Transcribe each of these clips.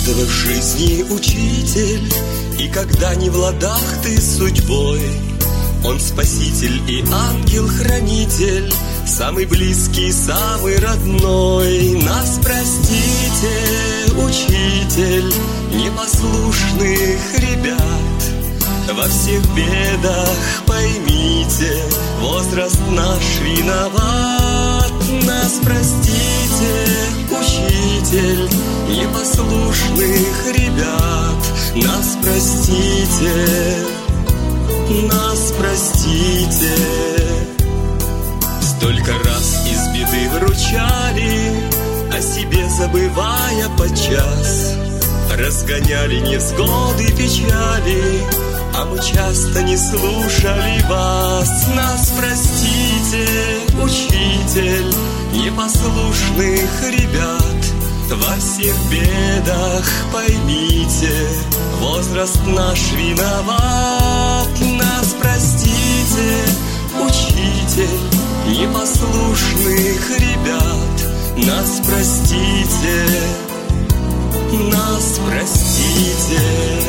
каждого в жизни учитель, и когда не в ладах ты с судьбой, он спаситель и ангел-хранитель, самый близкий, самый родной. Нас простите, учитель непослушных ребят, во всех бедах поймите, возраст наш виноват. Нас простите, учитель непослушных ребят, нас простите, нас простите. Столько раз из беды выручали, о себе забывая подчас, разгоняли невзгоды, печали, а мы часто не слушали вас. Нас простите, учитель непослушных ребят, во всех бедах поймите, возраст наш виноват. Нас простите, учитель непослушных ребят, нас простите, нас простите.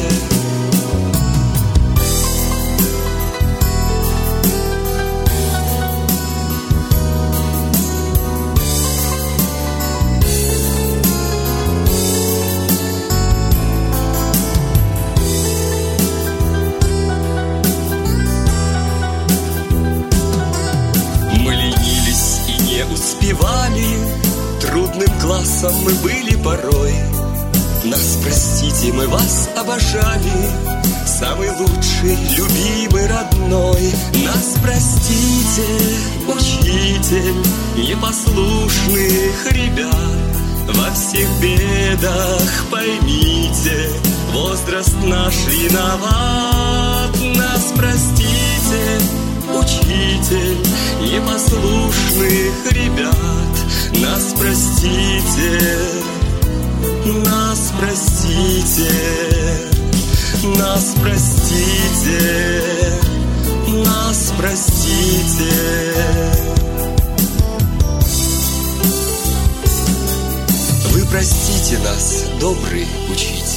Успевали, трудным классом мы были порой. Нас простите, мы вас обожали, самый лучший, любимый, родной. Нас простите, учитель непослушных ребят, во всех бедах поймите, возраст наш виноват. Нас простите, учитель непослушных ребят, нас простите, нас простите, нас простите, нас простите. Вы простите нас, добрый учитель.